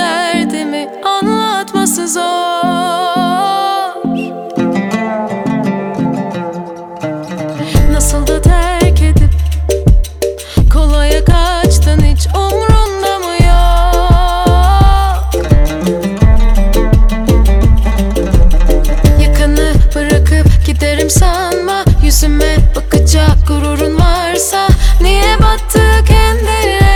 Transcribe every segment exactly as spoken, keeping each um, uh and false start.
derdimi anlatması zor. Nasıl da terk edip kolaya kaçtın, hiç umrunda mı yok? Yakını bırakıp giderim sanma, yüzüme bakacak gururun varsa niye battık kendine?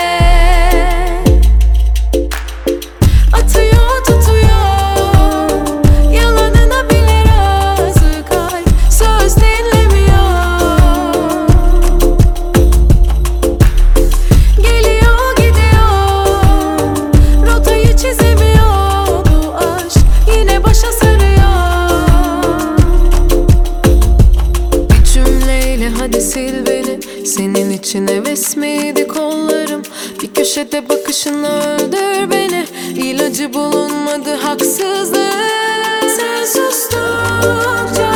Atıyor tutuyor, yalanına bile razı, kalp söz dinlemiyor. Geliyor gidiyor, rotayı çizemiyor. Bu aşk yine başa sarıyor. Bir cümleyle hadi sil beni, senin için heves miydi kollarım? Bir köşede bakışınla öldür beni, İlacı bulunmadı haksızlık. Sen sustukça